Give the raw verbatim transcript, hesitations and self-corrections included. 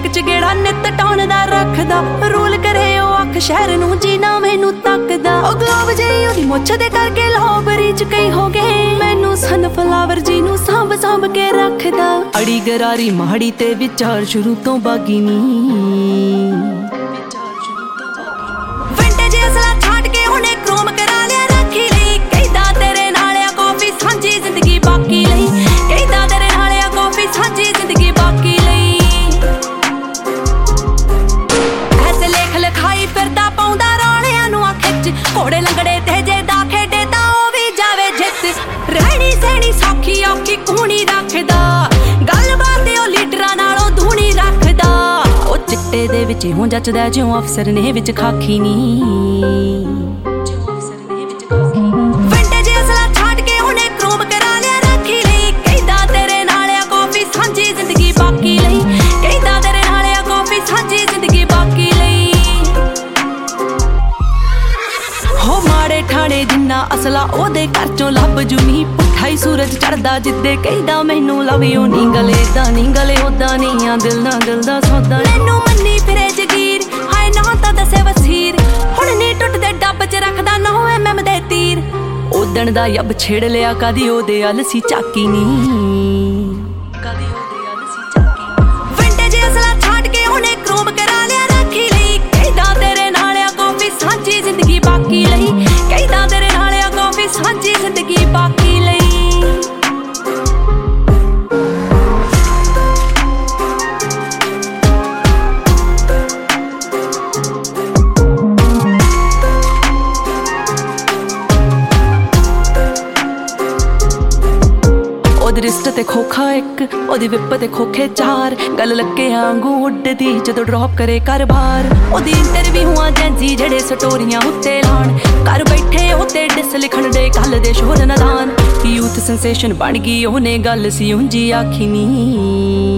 विच गेड़ा नित टाउन दा रखदा रूल करे ओ अख शहर नूं जीना मैनू तकदा ओ ग्लोब जई ओदी मुछ दे करके लॉबरी च कई हो गए मैनू सनफ्लावर जी नूं सांभ सांभ के रखदा अड़ी गरारी माड़ी ते विचार शुरू तो बागी नी विंटेज असला छाट के हुणे क्रोम करा लिया रखी लई कहदा तेरे नाल आ कॉफी सांझी जिंदगी बाकी लई कहदा तेरे नाल आ कॉफी सांझी जिंदगी बाकी लई ऐसे लेख लिखाई फिरदा पाउंदा रोलियां नूं आ खिच घोड़े लंगड़े ते जे दा खेडे तां ओ भी जावे जित रहनी सहनी सौखी औखी कूणी रखदा गलबात ओ लीडरां नालों धूणी रखदा ओ चिट्टे दे विच हों जचदा जिउं अफसर ने विच खाखी नी विंटेज असला छाट के हुणे क्रोम करा लिया रखी लई कहदा तेरे नाल आ कॉफी सांझी जिंदगी बाकी लई कहदा तेरे नाल आ कॉफी सांझी जिंदगी बाकी लई हो माड़े ठाणे जिन्ना असला ओदे घर चों लभ जूनी पुट्ठा ही सूरज चढ़दा जिद्दे कहदा मैनू लव यू नी गले दा नी गले ओदा नी आ दिल ना दिल दा सौदा मैनू मन्नी फिरे जगीर हाय ना तां दसे वसीर हुण नी टुटदे डब च रखदा नौ एम एम दे तीर ओदण दा यब छेड़ लिया कदी ओदे अलसी झाकी नी कदी ओदे अलसी झाकी विंटेज असला छाट के हुणे क्रोम करा लिया रखी लई कहदा तेरे नाल आ कॉफी सांझी जिंदगी बाकी लई कहदा तेरे नाल आ कॉफी सांझी जिंदगी बाकी लई ओदी रिस्ट ते खोखा एक ओदी विप ते खोखे चार गल लगे आंगू उड्डदी जदों ड्रॉप करे घर बार ओदी इंटरव्यूआं जैंजी जेड़े स्टोरियां उत्ते लाण घर बैठे ओते डिस लिखण दे गल दे शोर नदान यूथ सेंसेशन बन गई ओने गल सी उंजी आखी नी